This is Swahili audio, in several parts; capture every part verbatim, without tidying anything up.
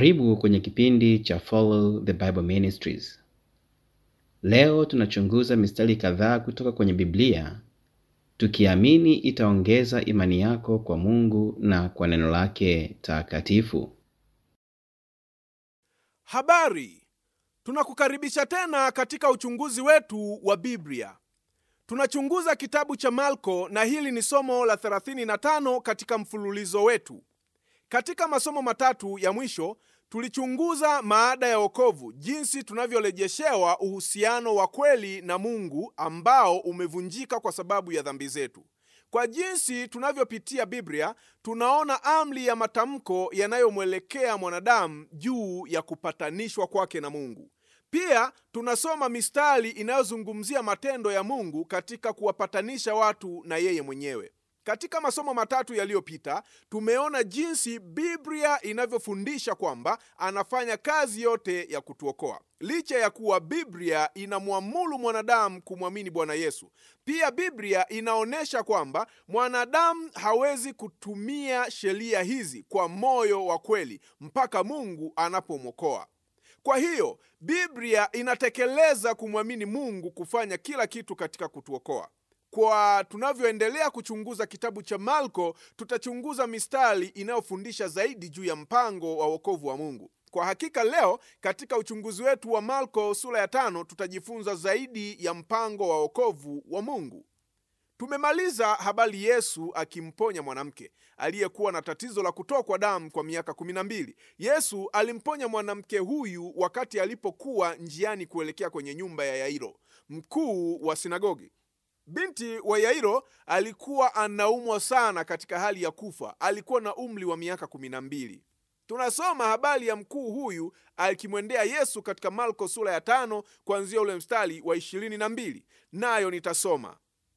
Karibu kwenye kipindi cha Follow the Bible Ministries. Leo tunachunguza mistari kadhaa kutoka kwenye Biblia, tukiamini itaongeza imani yako kwa Mungu na kwa neno lake takatifu. Habari! Tunakukaribisha tena katika uchunguzi wetu wa Biblia. Tunachunguza kitabu cha Marko na hili ni somo la thelathini na tano katika mfululizo wetu. Katika masomo matatu ya mwisho, tulichunguza maada ya wokovu, jinsi tunavyorejeshewa uhusiano wa kweli na Mungu ambao umevunjika kwa sababu ya dhambi zetu. Kwa jinsi tunavyopitia Biblia, tunaona amri ya matamko yanayomwelekea mwanadamu juu ya kupatanishwa kwake na Mungu. Pia tunasoma mistari inayozungumzia matendo ya Mungu katika kuwapatanisha watu na yeye mwenyewe. Katika masomo matatu yaliyopita, tumeona jinsi Biblia inavyofundisha kwamba anafanya kazi yote ya kutuokoa. Licha ya kuwa Biblia inamwamuru mwanadamu kumwamini Bwana Yesu, pia Biblia inaonyesha kwamba mwanadamu hawezi kutumia sheria hizi kwa moyo wa kweli mpaka Mungu anapomwokoa. Kwa hiyo, Biblia inatekeleza kumwamini Mungu kufanya kila kitu katika kutuokoa. Kwa tunavyoendelea kuchunguza kitabu cha Marko, tutachunguza mistari inayofundisha zaidi juu ya mpango wa wokovu wa Mungu. Kwa hakika leo katika uchunguzi wetu wa Marko sura ya tano tutajifunza zaidi ya mpango wa wokovu wa Mungu. Tumemaliza habari Yesu akimponya mwanamke aliyekuwa na tatizo la kutokwa damu kwa miaka kumi na mbili. Yesu alimponya mwanamke huyu wakati alipokuwa njiani kuelekea kwenye nyumba ya Yairo, mkuu wa sinagogi. Binti wa Yairo alikuwa anaumwa sana katika hali ya kufa. Alikuwa na umri wa miaka kumi na mbili. Tunasoma habari ya mkuu huyu akimwendea Yesu katika Marko sura ya tano kuanzia ule mstari wa ishirini na mbili. Nayo nitasoma.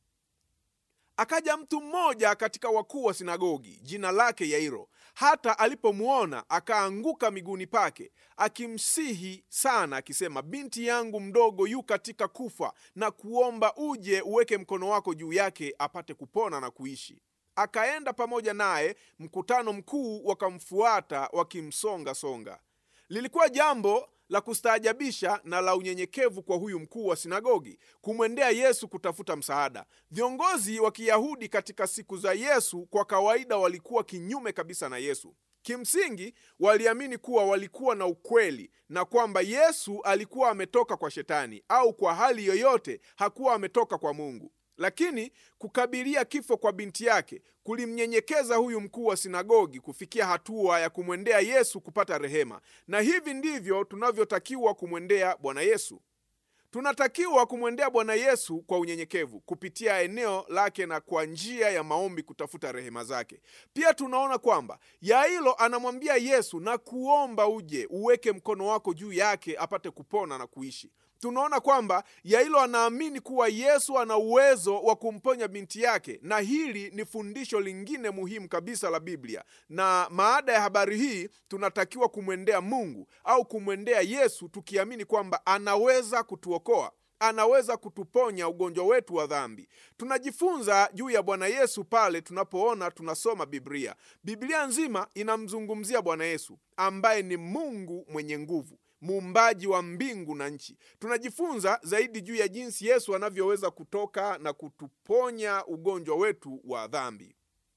Akaja mtu mmoja katika wakuu wa sinagogi, jina lake Yairo. Hata alipomuona akaanguka miguuni pake, akimsihi sana akisema, binti yangu mdogo yu katika kufa, na kuomba uje uweke mkono wako juu yake apate kupona na kuishi. Akaenda pamoja naye, mkutano mkuu wakamfuata wakimsonga songa. Lilikuwa jambo la kustaajabisha na la unyenyekevu kwa huyu mkuu wa sinagogi kumwendea Yesu kutafuta msaada. Viongozi wa Kiyahudi katika siku za Yesu kwa kawaida walikuwa kinyume kabisa na Yesu. Kimsingi waliamini kuwa walikuwa na ukweli na kwamba Yesu alikuwa ametoka kwa shetani au kwa hali yoyote hakuwa ametoka kwa Mungu. Lakini kukabilia kifo kwa binti yake kulimnyenyekeza huyu mkuu wa sinagogi kufikia hatua ya kumwendea Yesu kupata rehema. Na hivi ndivyo tunavyotakiwa kumwendea Bwana Yesu. Tunatakiwa kumwendea Bwana Yesu kwa unyenyekevu, kupitia eneo lake na kwa njia ya maombi kutafuta rehema zake. Pia tunaona kwamba Yairo anamwambia Yesu na kuomba uje uweke mkono wako juu yake apate kupona na kuishi. Tunaona kwamba Yairo anaamini kuwa Yesu ana uwezo wa kumponya binti yake, na hili ni fundisho lingine muhimu kabisa la Biblia. Na maada ya habari hii, tunatakiwa kumwendea Mungu au kumwendea Yesu tukiamini kwamba anaweza kutuokoa, anaweza kutuponya ugonjwa wetu wa dhambi. Tunajifunza juu ya Bwana Yesu pale tunapoona tunasoma Biblia. Biblia nzima inamzungumzia Bwana Yesu ambaye ni Mungu mwenye nguvu, muumbaji wa mbingu na nchi. Tunajifunza zaidi juu ya jinsi Yesu anavyoweza kutoka na kutuponya ugonjwa wetu wa dhambi,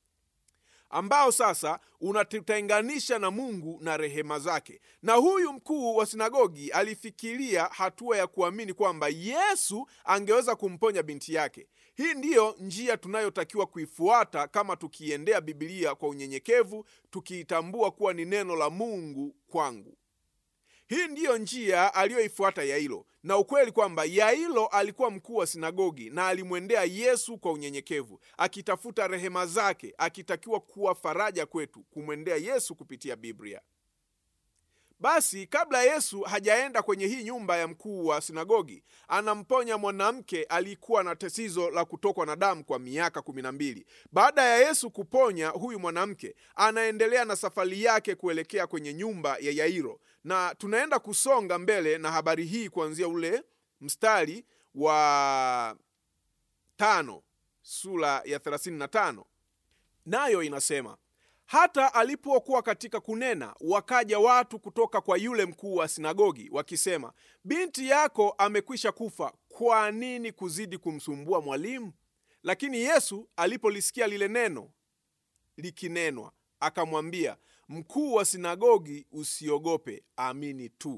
ambao sasa unatutenganisha na Mungu na rehema zake. Na huyu mkuu wa sinagogi alifikiria hatua ya kuamini kwamba Yesu angeweza kumponya binti yake. Hii ndiyo njia tunayotakiwa kuifuata kama tukiendea Biblia kwa unyenyekevu, tukiitambua kuwa ni neno la Mungu kwangu. Hii ndiyo njia aliyoifuata Yairo, na ukweli kwamba Yairo alikuwa mkuu wa sinagogi na alimwendea Yesu kwa unyenyekevu, akitafuta rehema zake, akitakiwa kuwa faraja kwetu kumwendea Yesu kupitia Biblia. Basi kabla Yesu hajaenda kwenye hii nyumba ya mkuu wa sinagogi, anamponya mwanamke alikuwa na tatizo la kutokwa na damu kwa miaka kumi na mbili. Baada ya Yesu kuponya huyu mwanamke, anaendelea na safari yake kuelekea kwenye nyumba ya Yairo. Na tunaenda kusonga mbele na habari hii kuanzia ule mstari wa tano, sura ya thelathini na tano. Nayo inasema, Hata alipokuwa katika kunena, wakaja watu kutoka kwa yule mkuu wa sinagogi wakisema, binti yako amekwisha kufa, kwa nini kuzidi kumsumbua mwalimu? Lakini Yesu alipolisikia lile neno likinenwa, akamwambia, mkuu wa sinagogi, usiogope, amini tu.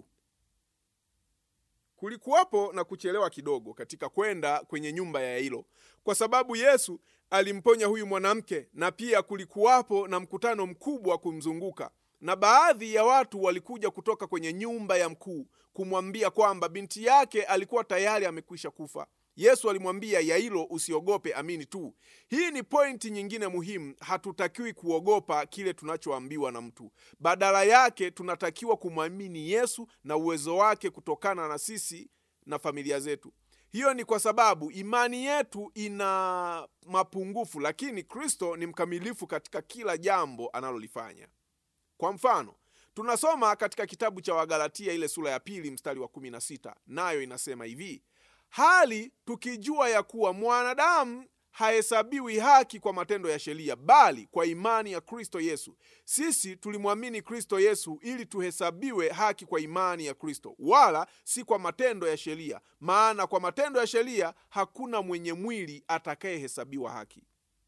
Kulikuwapo na kuchelewa kidogo katika kwenda kwenye nyumba ya Yairo, kwa sababu Yesu alimponya huyu mwanamke, na pia kulikuwapo na mkutano mkubwa kumzunguka, na baadhi ya watu walikuja kutoka kwenye nyumba ya mkuu kumwambia kwamba binti yake alikuwa tayari amekwisha kufa. Yesu alimwambia Yairo, usiogope, amini tu. Hii ni pointi nyingine muhimu. Hatutakiwi kuogopa kile tunachoambiwa na mtu. Badala yake tunatakiwa kumwamini Yesu na uwezo wake kutokana na sisi na familia zetu. Hiyo ni kwa sababu imani yetu ina mapungufu, lakini Kristo ni mkamilifu katika kila jambo analolifanya. Kwa mfano, tunasoma katika kitabu cha Wagalatia ile sura ya pili mstari wa kumi na sita, nayo inasema hivi: hali tukijua ya kuwa mwanadamu hahesabiwi haki kwa matendo ya sheria, bali kwa imani ya Kristo Yesu. Sisi tulimwamini Kristo Yesu ili tuhesabiwe haki kwa imani ya Kristo, wala si kwa matendo ya sheria, maana kwa matendo ya sheria hakuna mwenye mwili atakayehesabiwa haki.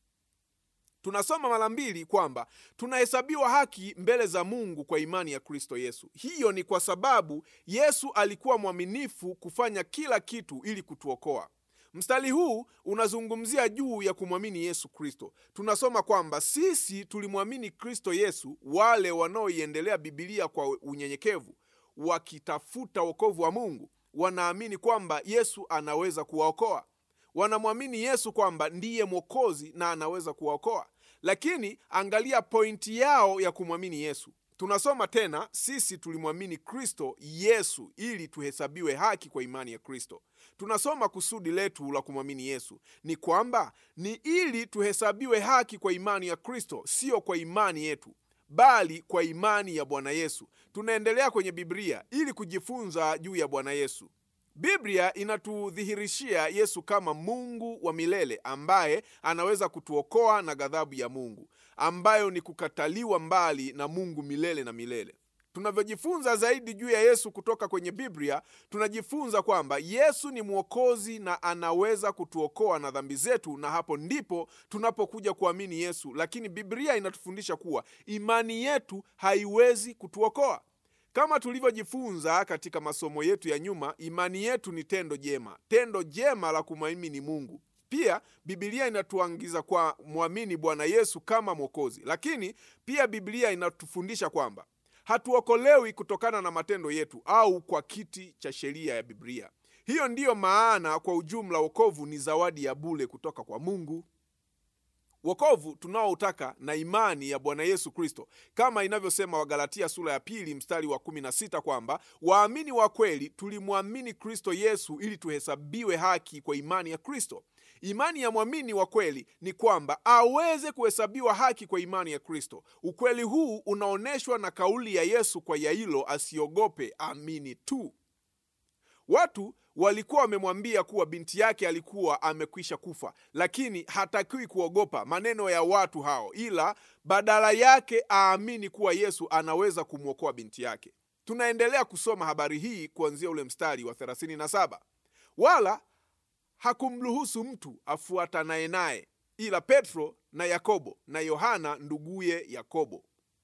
Tunasoma mara mbili kwamba tunahesabiwa haki mbele za Mungu kwa imani ya Kristo Yesu. Hiyo ni kwa sababu Yesu alikuwa mwaminifu kufanya kila kitu ili kutuokoa. Mstari huu unazungumzia juu ya kumwamini Yesu Kristo. Tunasoma kwamba sisi tulimwamini Kristo Yesu. Wale wanaoiendelea Biblia kwa unyenyekevu, wakitafuta wokovu wa Mungu, wanaamini kwamba Yesu anaweza kuwaokoa. Wanamwamini Yesu kwamba ndiye Mwokozi na anaweza kuwaokoa. Lakini angalia pointi yao ya kumwamini Yesu. Tunasoma tena, sisi tulimwamini Kristo Yesu ili tuhesabiwe haki kwa imani ya Kristo. Tunasoma kusudi letu la kumwamini Yesu ni kwamba ni ili tuhesabiwe haki kwa imani ya Kristo, sio kwa imani yetu, bali kwa imani ya Bwana Yesu. Tunaendelea kwenye Biblia ili kujifunza juu ya Bwana Yesu. Biblia inatudhihirishia Yesu kama Mungu wa milele ambaye anaweza kutuokoa na ghadhabu ya Mungu, ambayo ni kukataliwa mbali na Mungu milele na milele. Tunavyojifunza zaidi juu ya Yesu kutoka kwenye Biblia, tunajifunza kwamba Yesu ni Mwokozi na anaweza kutuokoa na dhambi zetu, na hapo ndipo tunapokuja kuamini Yesu. Lakini Biblia inatufundisha kuwa imani yetu haiwezi kutuokoa. Kama tulivyojifunza katika masomo yetu ya nyuma, imani yetu ni tendo jema, tendo jema la kumwamini Mungu. Pia Biblia inatuagiza kwa muamini Bwana Yesu kama Mwokozi. Lakini pia Biblia inatufundisha kwamba hatuokolewi kutokana na matendo yetu au kwa kiti cha sheria ya Biblia. Hiyo ndiyo maana kwa ujumla wokovu ni zawadi ya bure kutoka kwa Mungu. Wokovu tunaoutaka na imani ya Bwana Yesu Kristo, kama inavyosema Wagalatia sura ya pili mstari wa kumi na sita kwamba waamini wa kweli tulimwamini Kristo Yesu ili tuhesabiwe haki kwa imani ya Kristo. Imani ya mwamini wa kweli ni kwamba aweze kuhesabiwa haki kwa imani ya Kristo. Ukweli huu unaoneshwa na kauli ya Yesu kwa Yairo, asiogope, amini tu. Watu walikuwa wamemwambia kuwa binti yake alikuwa amekwisha kufa, lakini hatakiwi kuogopa maneno ya watu hao, ila badala yake aamini kuwa Yesu anaweza kumwokoa binti yake. Tunaendelea kusoma habari hii kuanzia ule mstari wa thelathini na saba. Wala hakumruhusu mtu afuatanaye naye ila Petro na Yakobo na Yohana nduguye Yakobo.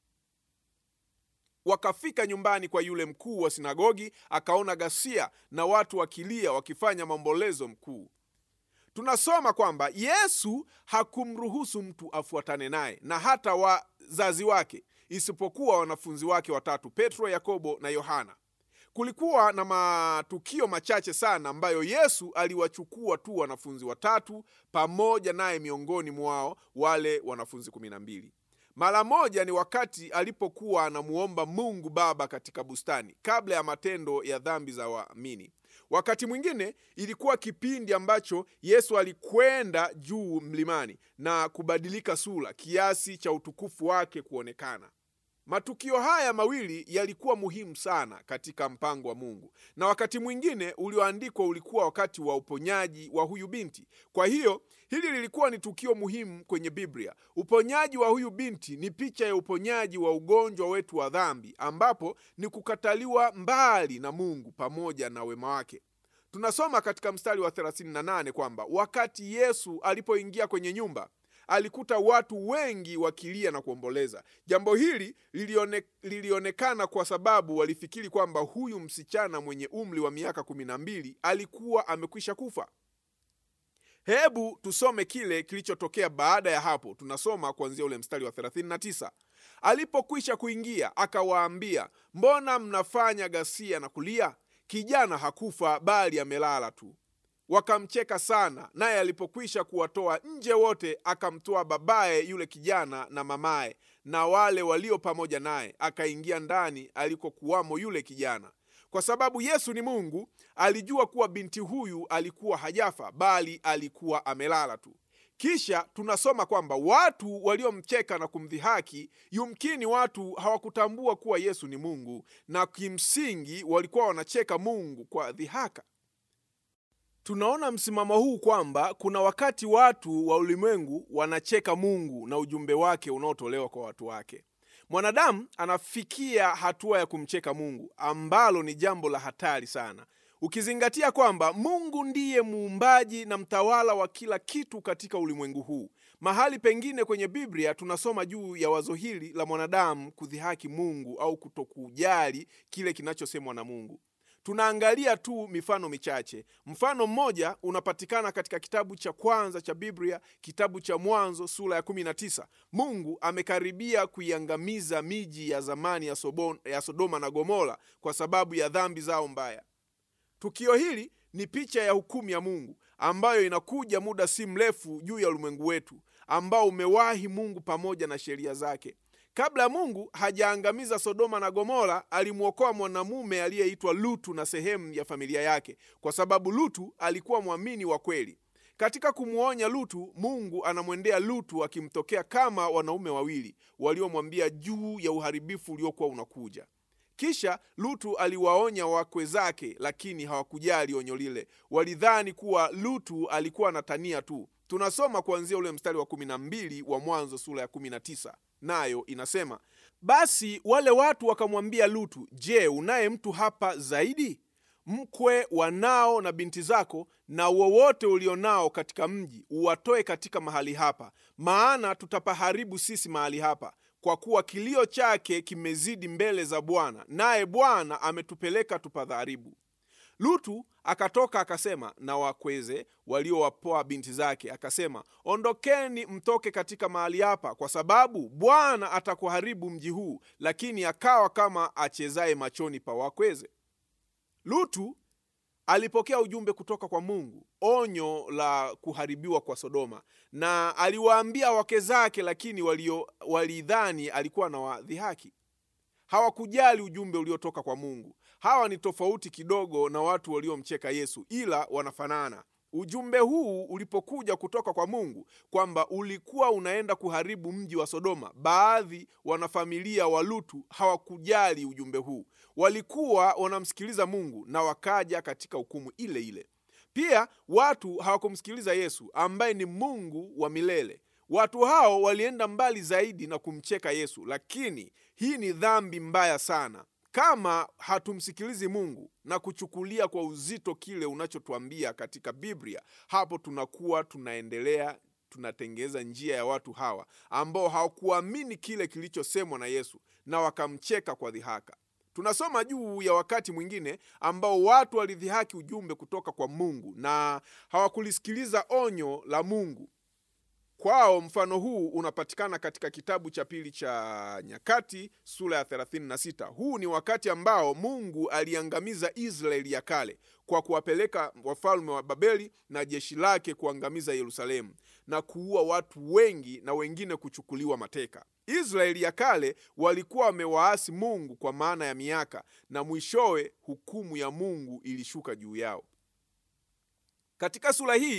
Wakafika nyumbani kwa yule mkuu wa sinagogi, akaona ghasia na watu wakilia wakifanya maombolezo mkuu. Tunasoma kwamba Yesu hakumruhusu mtu afuatane naye na hata wazazi wake, isipokuwa wanafunzi wake watatu, Petro, Yakobo na Yohana. Kulikuwa na matukio machache sana ambayo Yesu aliwachukua tu wanafunzi watatu pamoja naye miongoni mwao wale wanafunzi kumi na mbili. Mara moja ni wakati alipokuwa anamuomba Mungu Baba katika bustani kabla ya matendo ya dhambi za waamini. Wakati mwingine ilikuwa kipindi ambacho Yesu alikwenda juu mlimani na kubadilika sura kiasi cha utukufu wake kuonekana. Matukio haya mawili yalikuwa muhimu sana katika mpango wa Mungu, na wakati mwingine ulioandikwa ulikuwa wakati wa uponyaji wa huyu binti. Kwa hiyo hili lilikuwa ni tukio muhimu kwenye Biblia. Uponyaji wa huyu binti ni picha ya uponyaji wa ugonjwa wetu wa dhambi, ambapo ni kukataliwa mbali na Mungu pamoja na wema wake. Tunasoma katika mstari wa thelathini na nane kwamba wakati Yesu alipoingia kwenye nyumba, alikuta watu wengi wakilia na kuomboleza. Jambo hili lilione, lilionekana kwa sababu walifikiri kwamba huyu msichana mwenye umri wa miaka kumi na mbili alikuwa amekwisha kufa. Hebu tusome kile kilichotokea baada ya hapo. Tunasoma kuanzia ule mstari wa thelathini na tisa. Alipokwisha kuingia, akawaambia, mbona mnafanya ghasia na kulia? Kijana hakufa bali amelala tu. Wakamcheka sana, naye alipokwisha kuwatoa nje wote, akamtoa babaye yule kijana na mamaye na wale walio pamoja naye, akaingia ndani alikokuwamo yule kijana. Kwa sababu Yesu ni Mungu, alijua kuwa binti huyu alikuwa hajafa bali alikuwa amelala tu. Kisha tunasoma kwamba watu waliomcheka na kumdhihaki, yumkini watu hawakutambua kuwa Yesu ni Mungu, na kimsingi walikuwa wanacheka Mungu kwa dhihaka. Tunaona msimamo huu kwamba kuna wakati watu wa ulimwengu wanacheka Mungu na ujumbe wake unaotolewa kwa watu wake. Mwanadamu anafikia hatua ya kumcheka Mungu, ambalo ni jambo la hatari sana, ukizingatia kwamba Mungu ndiye muumbaji na mtawala wa kila kitu katika ulimwengu huu. Mahali pengine kwenye Biblia tunasoma juu ya wazo hili la mwanadamu kudhihaki Mungu au kutokujali kile kinachosemwa na Mungu. Tunaangalia tu mifano michache. Mfano mmoja unapatikana katika kitabu cha kwanza cha Biblia, kitabu cha Mwanzo sura ya kumi na tisa. Mungu amekaribia kuiangamiza miji ya zamani ya, Sobon, ya Sodoma na Gomora kwa sababu ya dhambi zao mbaya. Tukio hili ni picha ya hukumu ya Mungu ambayo inakuja muda si mrefu juu ya ulimwengu wetu ambao umewahi Mungu pamoja na sheria zake. Kabla Mungu hajaangamiza Sodoma na Gomora, alimuokoa mwanamume aliyeitwa Lutu na sehemu ya familia yake, kwa sababu Lutu alikuwa mwamini wa kweli. Katika kumuonya Lutu, Mungu anamwendea Lutu akimtokea kama wanaume wawili waliomwambia juu ya uharibifu uliokuwa unakuja. Kisha Lutu aliwaonya wakwe zake, lakini hawakujali onyo lile. Walidhani kuwa Lutu alikuwa anatania tu. Tunasoma kuanzia ule mstari wa kumi na mbili wa Mwanzo sura ya kumi na tisa. Nayo inasema, basi wale watu wakamwambia Lutu, je, unaye mtu hapa zaidi? Mkwe, wanao na binti zako na wowote ulionao katika mji uwatoe katika mahali hapa, maana tutapaharibu sisi mahali hapa, kwa kuwa kilio chake kimezidi mbele za Bwana, naye Bwana ametupeleka tupadharibu. Lutu akatoka akasema na wakweze waliowapoa binti zake, akasema, ondokeni mtoke katika mahali hapa, kwa sababu Bwana atakuharibu mji huu. Lakini akawa kama achezaye machoni pa wakweze. Lutu alipokea ujumbe kutoka kwa Mungu, onyo la kuharibiwa kwa Sodoma, na aliwaambia wake zake, lakini walio walidhani alikuwa na wadhihaki. Hawakujali ujumbe uliotoka kwa Mungu. Hawa ni tofauti kidogo na watu waliomcheka Yesu, ila wanafanana. Ujumbe huu ulipokuja kutoka kwa Mungu kwamba ulikuwa unaenda kuharibu mji wa Sodoma, baadhi wanafamilia wa Lutu hawakujali ujumbe huu. Walikuwa wanamsikiliza Mungu na wakaja katika hukumu ile ile. Pia watu hawakumsikiliza Yesu ambaye ni Mungu wa milele. Watu hao walienda mbali zaidi na kumcheka Yesu, lakini hii ni dhambi mbaya sana. Kama hatumsikilizi Mungu na kuchukulia kwa uzito kile unachotuambia katika Biblia, hapo tunakuwa tunaendelea tunatengeza njia ya watu hawa ambao hawakuamini kile kilichosemwa na Yesu na wakamcheka kwa dhihaka. Tunasoma juu ya wakati mwingine ambao watu walidhihaki ujumbe kutoka kwa Mungu na hawakulisikiliza onyo la Mungu. Kwao mfano huu unapatikana katika kitabu cha pili cha Nyakati sura ya thelathini na sita. Huu ni wakati ambao Mungu aliangamiza Israeli ya kale kwa kuwapeleka wafalme wa Babeli na jeshi lake kuangamiza Yerusalemu na kuua watu wengi na wengine kuchukuliwa mateka. Israeli ya kale walikuwa wamewaasi Mungu kwa maana ya miaka, na mwishowe hukumu ya Mungu ilishuka juu yao. Katika sura hii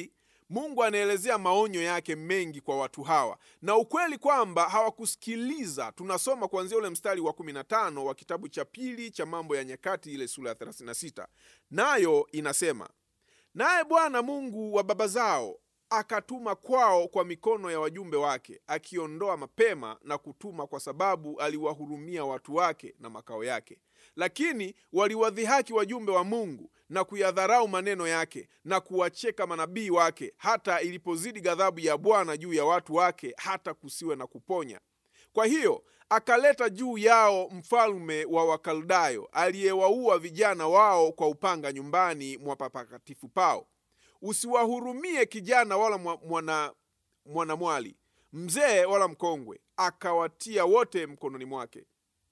Mungu anaelezea maonyo yake mengi kwa watu hawa, na ukweli kwamba hawakusikiliza tunasoma kuanzia ule mstari wa kumi na tano wa kitabu cha pili cha Mambo ya Nyakati, ile sura ya thelathini na sita. Nayo inasema, naye Bwana Mungu wa baba zao akatuma kwao kwa mikono ya wajumbe wake, akiondoa mapema na kutuma, kwa sababu aliwahurumia watu wake na makao yake. Lakini waliwadhihaki wajumbe wa Mungu na kuyadharau maneno yake na kuwacheka manabii wake, hata ilipozidi ghadhabu ya Bwana juu ya watu wake, hata kusiwe na kuponya. Kwa hiyo akaleta juu yao mfalme wa Wakaldayo, aliyewaua vijana wao kwa upanga nyumbani mwa patakatifu pao. Usiwahurumie kijana wala mwana mwanamwali, mzee wala mkongwe, akawatia wote mkononi mwake.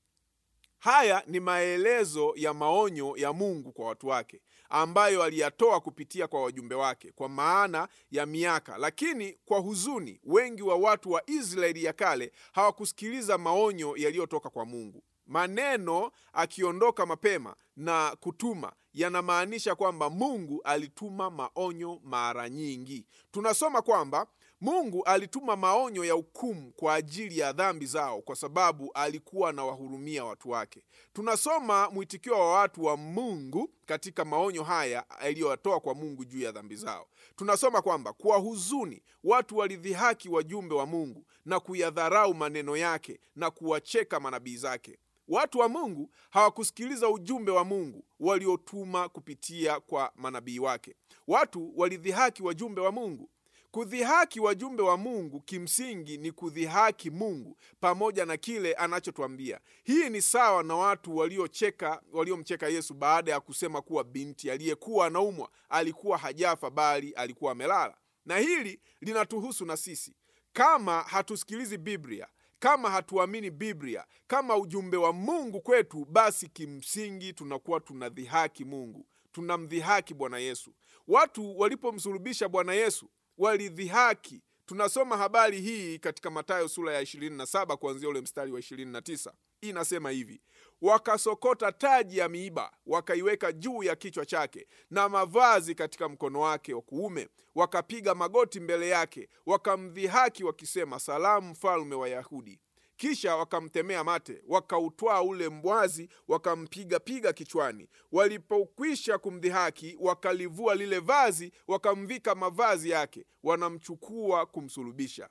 Haya ni maelezo ya maonyo ya Mungu kwa watu wake, ambayo aliyatoa kupitia kwa wajumbe wake kwa maana ya miaka. Lakini kwa huzuni, wengi wa watu wa Israeli ya kale hawakusikiliza maonyo yaliyotoka kwa Mungu. Maneno akiondoka mapema na kutuma yanamaanisha kwamba Mungu alituma maonyo mara nyingi. Tunasoma kwamba Mungu alituma maonyo ya hukumu kwa ajili ya dhambi zao, kwa sababu alikuwa anawahurumia watu wake. Tunasoma mwitikio wa watu wa Mungu katika maonyo haya aliyotoa kwa Mungu juu ya dhambi zao. Tunasoma kwamba kwa huzuni watu walidhihaki wajumbe wa Mungu na kuyadharau maneno yake na kuwacheka manabii zake. Watu wa Mungu hawakusikiliza ujumbe wa Mungu waliotuma kupitia kwa manabii wake. Watu walidhihaki wajumbe wa Mungu. Kudhihaki wajumbe wa Mungu kimsingi ni kudhihaki Mungu pamoja na kile anachotuambia. Hii ni sawa na watu waliocheka waliomcheka Yesu baada ya kusema kuwa binti aliyekuwa anaumwa alikuwa hajafa bali alikuwa amelala. Na hili linatuhusu na sisi. Kama hatusikilizi Biblia, kama hatuamini Biblia kama ujumbe wa Mungu kwetu, basi kimsingi tunakuwa tunadhihaki Mungu, tunamdhihaki Bwana Yesu. Watu walipomsulubisha Bwana Yesu walidhihaki. Tunasoma habari hii katika Mathayo sura ya ishirini na saba kuanzia ule mstari wa ishirini na tisa. Inasema hivi: wakasokota taji ya miiba wakaiweka juu ya kichwa chake na mavazi katika mkono wake wa kuume, wakapiga magoti mbele yake, wakamdhihaki wakisema, salamu mfalme wa Yahudi. Kisha wakamtemea mate, wakautwaa ule mbwazi, wakampiga piga kichwani. Walipokwisha kumdhihaki, wakalivua lile vazi, wakamvika mavazi yake, wanamchukua kumsulubisha.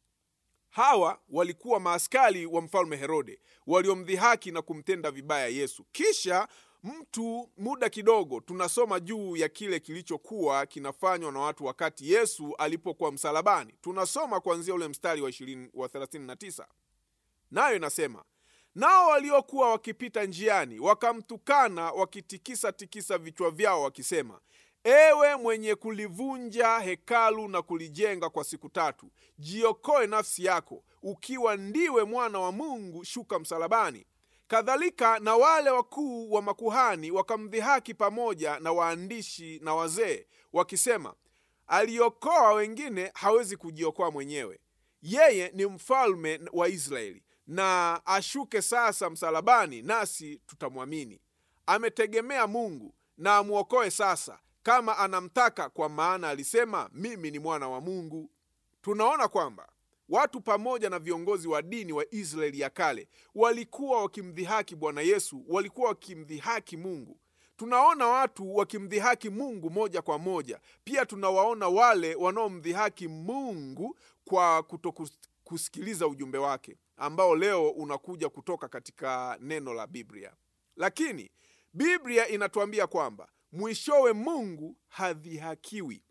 Hawa walikuwa maaskari wa mfalme Herode waliomdhihaki na kumtenda vibaya Yesu. Kisha mtu muda kidogo tunasoma juu ya kile kilichokuwa kinafanywa na watu wakati Yesu alipokuwa msalabani. Tunasoma kuanzia ule mstari wa ishirini wa thelathini na tisa. Nayo inasema, nao waliokuwa wakipita njiani wakamtukana wakitikisa tikisa vichwa vyao wakisema, ewe mwenye kulivunja hekalu na kulijenga kwa siku tatu, jiokoe nafsi yako, ukiwa ndiwe mwana wa Mungu, shuka msalabani. Kadhalika na wale wakuu wa makuhani wakamdhihaki pamoja na waandishi na wazee wakisema, aliokoa wengine, hawezi kujiokoa mwenyewe. Yeye ni mfalme wa Israeli, na ashuke sasa msalabani, nasi tutamwamini. Ametegemea Mungu, na amuokoe sasa kama anamtaka, kwa maana alisema, mimi ni mwana wa Mungu. Tunaona kwamba watu pamoja na viongozi wa dini wa Israeli ya kale walikuwa wakimdhihaki Bwana Yesu, walikuwa wakimdhihaki Mungu. Tunaona watu wakimdhihaki Mungu moja kwa moja. Pia tunawaona wale wanaomdhihaki Mungu kwa kutokusikiliza ujumbe wake, ambao leo unakuja kutoka katika neno la Biblia. Lakini Biblia inatuambia kwamba mwishowe Mungu hadhihakiwi.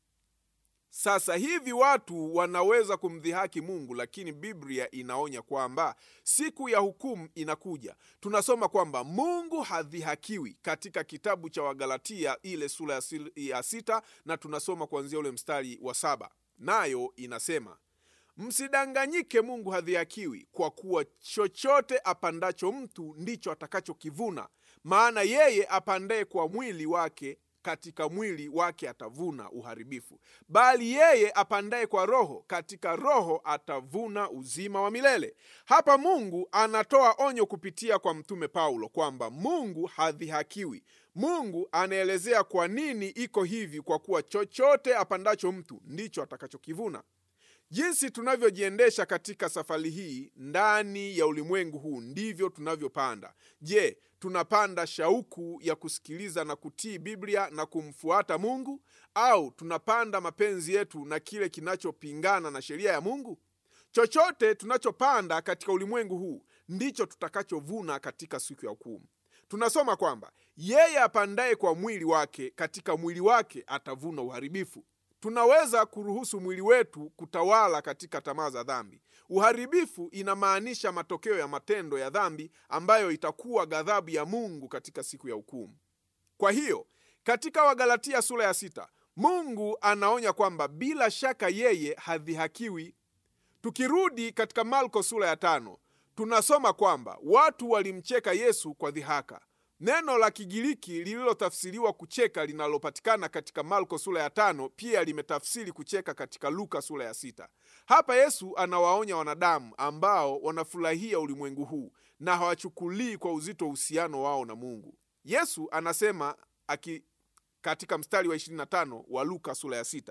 Sasa hivi watu wanaweza kumdhihaki Mungu, lakini Biblia inaonya kwamba siku ya hukumu inakuja. Tunasoma kwamba Mungu hadhihakiwi katika kitabu cha Wagalatia ile sura ya sita, na tunasoma kuanzia ule mstari wa saba. Nayo inasema, msidanganyike, Mungu hadhihakiwi, kwa kuwa chochote apandacho mtu ndicho atakachokivuna. Maana yeye apandaye kwa mwili wake, katika mwili wake atavuna uharibifu, bali yeye apandaye kwa Roho, katika Roho atavuna uzima wa milele. Hapa Mungu anatoa onyo kupitia kwa mtume Paulo kwamba Mungu hadhihakiwi. Mungu anaelezea kwa nini iko hivi, kwa kuwa chochote apandacho mtu ndicho atakachokivuna. Jinsi tunavyojiendesha katika safari hii ndani ya ulimwengu huu ndivyo tunavyopanda. Je, tunapanda shauku ya kusikiliza na kutii Biblia na kumfuata Mungu, au tunapanda mapenzi yetu na kile kinachopingana na sheria ya Mungu? Chochote tunachopanda katika ulimwengu huu ndicho tutakachovuna katika siku ya hukumu. Tunasoma kwamba yeye apandaye kwa mwili wake, katika mwili wake atavuna uharibifu. Tunaweza kuruhusu mwili wetu kutawala katika tamaa za dhambi. Uharibifu inamaanisha matokeo ya matendo ya dhambi ambayo itakuwa ghadhabu ya Mungu katika siku ya hukumu. Kwa hiyo, katika Wagalatia sura ya sita, Mungu anaonya kwamba bila shaka yeye hadhihakiwi. Tukirudi katika Marko sura ya tano, tunasoma kwamba watu walimcheka Yesu kwa dhihaka. Neno la Kigiriki lililotafsiriwa kucheka linalopatikana katika Marko sura ya tano pia limetafsiri kucheka katika Luka sura ya sita. Hapa Yesu anawaonya wanadamu ambao wanafurahia ulimwengu huu na hawachukulii kwa uzito uhusiano wao na Mungu. Yesu anasema aki, katika mstari wa ishirini na tano wa Luka sura ya sita.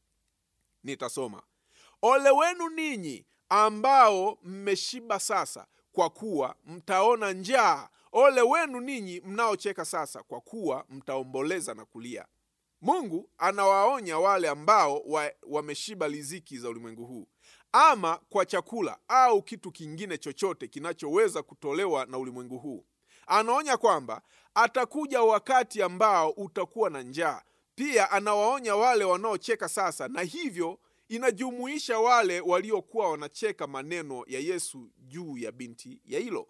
Nitasoma: ole wenu ninyi ambao mmeshiba sasa, kwa kuwa mtaona njaa. Ole wenu ninyi mnaocheka sasa, kwa kuwa mtaomboleza na kulia. Mungu anawaonya wale ambao wameshiba wa riziki za ulimwengu huu, ama kwa chakula au kitu kingine chochote kinachoweza kutolewa na ulimwengu huu. Anaonya kwamba atakuja wakati ambao utakuwa na njaa. Pia anawaonya wale wanaocheka sasa, na hivyo inajumuisha wale waliokuwa wanacheka maneno ya Yesu juu ya binti Yairo.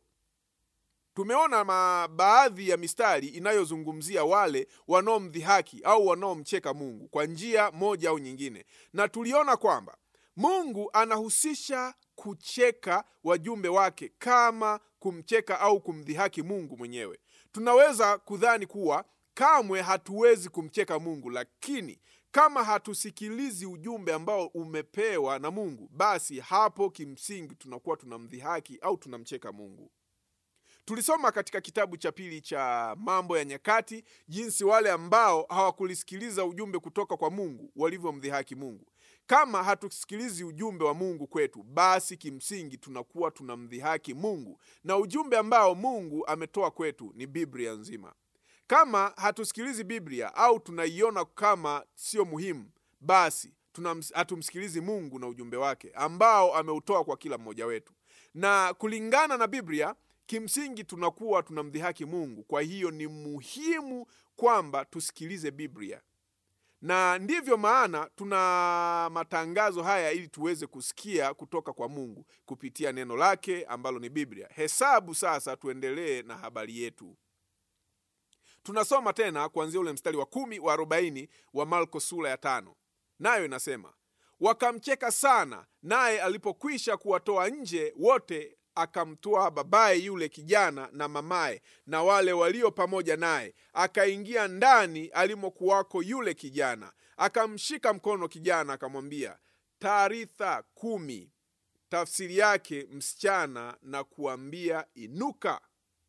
Tumeona baadhi ya mistari inayozungumzia wale wanaomdhihaki au wanaomcheka Mungu kwa njia moja au nyingine, na tuliona kwamba Mungu anahusisha kucheka wajumbe wake kama kumcheka au kumdhihaki Mungu mwenyewe. Tunaweza kudhani kuwa kamwe hatuwezi kumcheka Mungu, lakini kama hatusikilizi ujumbe ambao umepewa na Mungu, basi hapo kimsingi tunakuwa tunamdhihaki au tunamcheka Mungu. Tulisoma katika kitabu cha pili cha Mambo ya Nyakati jinsi wale ambao hawakulisikiliza ujumbe kutoka kwa Mungu walivyomdhihaki Mungu. Kama hatusikilizi ujumbe wa Mungu kwetu, basi kimsingi tunakuwa tunamdhihaki Mungu, na ujumbe ambao Mungu ametoa kwetu ni Biblia nzima. Kama hatusikilizi Biblia au tunaiona kama sio muhimu, basi hatumsikilizi Mungu na ujumbe wake ambao ameutoa kwa kila mmoja wetu. Na kulingana na Biblia, kimsingi tunakuwa tunamdhihaki Mungu. Kwa hiyo ni muhimu kwamba tusikilize Biblia. Na ndivyo maana tuna matangazo haya, ili tuweze kusikia kutoka kwa Mungu kupitia neno lake ambalo ni Biblia. Hesabu sasa tuendelee na habari yetu. Tunasoma tena kuanzia ule mstari wa kumi wa arobaini wa Marko sura ya tano. Nayo inasema, wakamcheka sana, naye alipokwisha kuwatoa nje wote, akamtoa babaye yule kijana na mamaye na wale walio pamoja naye, akaingia ndani alimokuwako yule kijana, akamshika mkono kijana, akamwambia, Taritha kumi, tafsiri yake msichana, na kuambia inuka.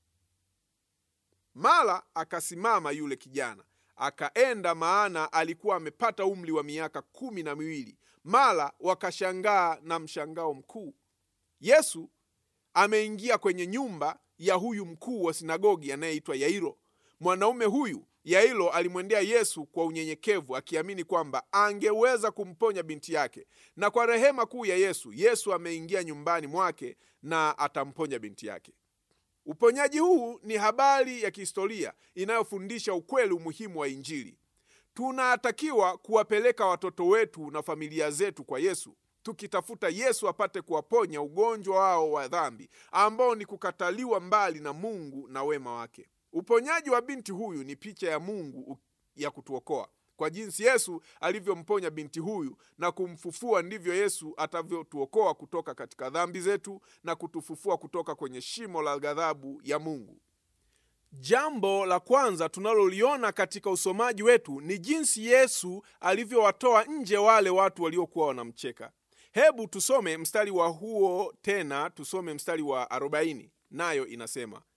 Mara akasimama yule kijana, akaenda, maana alikuwa amepata umri wa miaka kumi na miwili. Mara wakashangaa na mshangao mkuu. Yesu ameingia kwenye nyumba ya huyu mkuu wa sinagogi anayeitwa Yairo. Mwanaume huyu Yairo alimwendea Yesu kwa unyenyekevu, akiamini kwamba angeweza kumponya binti yake. Na kwa rehema kuu ya Yesu, Yesu ameingia nyumbani mwake na atamponya binti yake. Uponyaji huu ni habari ya kihistoria inayofundisha ukweli umuhimu wa Injili. Tunatakiwa kuwapeleka watoto wetu na familia zetu kwa Yesu, tukitafuta Yesu apate kuwaponya ugonjwa wao wa dhambi, ambao ni kukataliwa mbali na Mungu na wema wake. Uponyaji wa binti huyu ni picha ya Mungu ya kutuokoa. Kwa jinsi Yesu alivyomponya binti huyu na kumfufua, ndivyo Yesu atavyotuokoa kutoka katika dhambi zetu na kutufufua kutoka kwenye shimo la ghadhabu ya Mungu. Jambo la kwanza tunaloliona katika usomaji wetu ni jinsi Yesu alivyowatoa nje wale watu waliokuwa wanamcheka. Hebu tusome mstari wa huo tena, tusome mstari wa arobaini. Nayo inasema,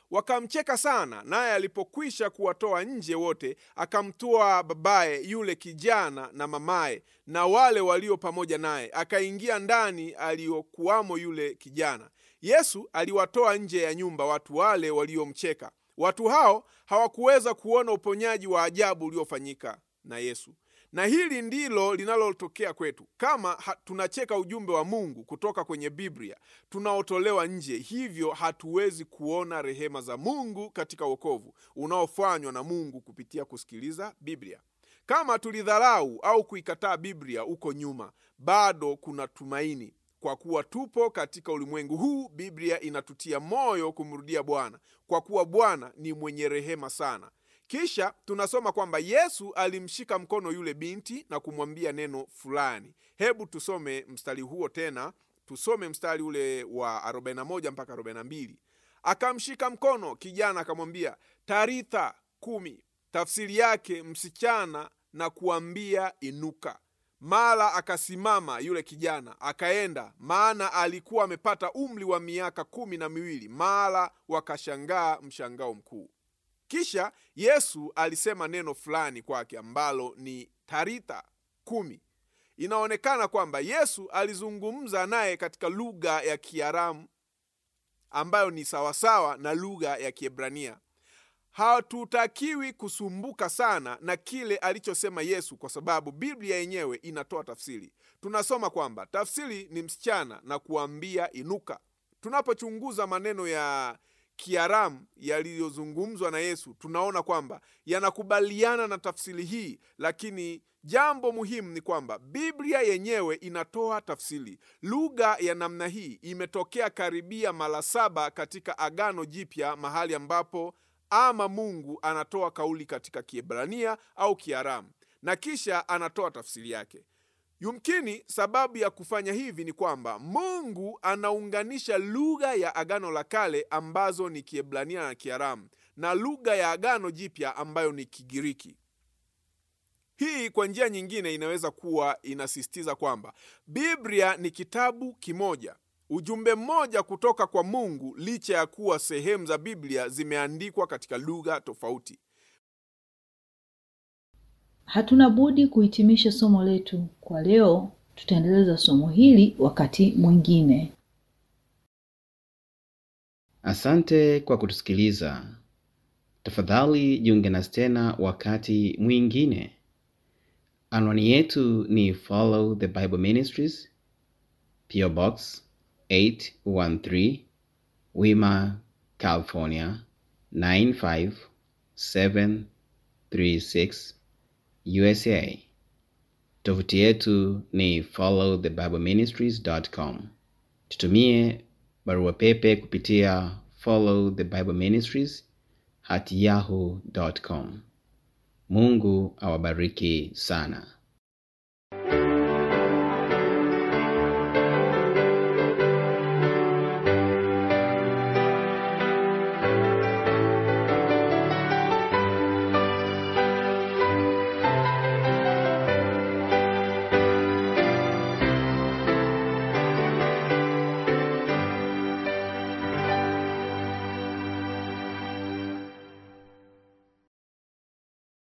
Wakamcheka sana, naye alipokwisha kuwatoa nje wote, akamtoa babaye yule kijana na mamaye na wale walio pamoja naye, akaingia ndani aliyokuwamo yule kijana. Yesu aliwatoa nje ya nyumba watu wale waliomcheka. Watu hao hawakuweza kuona uponyaji wa ajabu uliofanyika na Yesu. Na hili ndilo linalotokea kwetu. Kama tunacheka ujumbe wa Mungu kutoka kwenye Biblia, tunaotolewa nje, hivyo hatuwezi kuona rehema za Mungu katika wokovu unaofanywa na Mungu kupitia kusikiliza Biblia. Kama tulidharau au kuikataa Biblia uko nyuma, bado kuna tumaini. Kwa kuwa tupo katika ulimwengu huu, Biblia inatutia moyo kumrudia Bwana, kwa kuwa Bwana ni mwenye rehema sana. Kisha tunasoma kwamba Yesu alimshika mkono yule binti na kumwambia neno fulani. Hebu tusome mstari huo tena. Tusome mstari ule wa arobaini na moja mpaka arobaini na mbili. Akamshika mkono kijana akamwambia, Taritha kumi, tafsiri yake msichana, na kuambia inuka. Mara akasimama yule kijana akaenda, maana alikuwa amepata umri wa miaka kumi na miwili. Mara wakashangaa mshangao mkuu. Kisha Yesu alisema neno fulani kwake ambalo ni Taritha kumi. Inaonekana kwamba Yesu alizungumza naye katika lugha ya Kiaramu ambayo ni sawasawa na lugha ya Kiebrania. Hatutakiwi kusumbuka sana na kile alichosema Yesu, kwa sababu Biblia yenyewe inatoa tafsiri. Tunasoma kwamba tafsiri ni msichana na kuambia inuka. Tunapochunguza maneno ya Kiaramu yaliyozungumzwa na Yesu, tunaona kwamba yanakubaliana na tafsiri hii, lakini jambo muhimu ni kwamba Biblia yenyewe inatoa tafsiri. Lugha ya namna hii imetokea karibia mara saba katika Agano Jipya, mahali ambapo ama Mungu anatoa kauli katika Kiebrania au Kiaramu na kisha anatoa tafsiri yake. Yumkini sababu ya kufanya hivi ni kwamba Mungu anaunganisha lugha ya Agano la Kale ambazo ni Kiebrania na Kiaramu na lugha ya Agano Jipya ambayo ni Kigiriki. Hii kwa njia nyingine inaweza kuwa inasisitiza kwamba Biblia ni kitabu kimoja, ujumbe mmoja kutoka kwa Mungu, licha ya kuwa sehemu za Biblia zimeandikwa katika lugha tofauti. Hatuna budi kuhitimisha somo letu kwa leo. Tutaendeleza somo hili wakati mwingine. Asante kwa kutusikiliza. Tafadhali jiunge nasi tena wakati mwingine. Anwani yetu ni Follow the Bible Ministries, P O Box eight one three, Weimar, California nine five seven three six, U S A. Tovuti yetu ni follow the bible ministries dot com. Tutumie barua pepe kupitia follow the bible ministries at yahoo dot com. Mungu awabariki sana.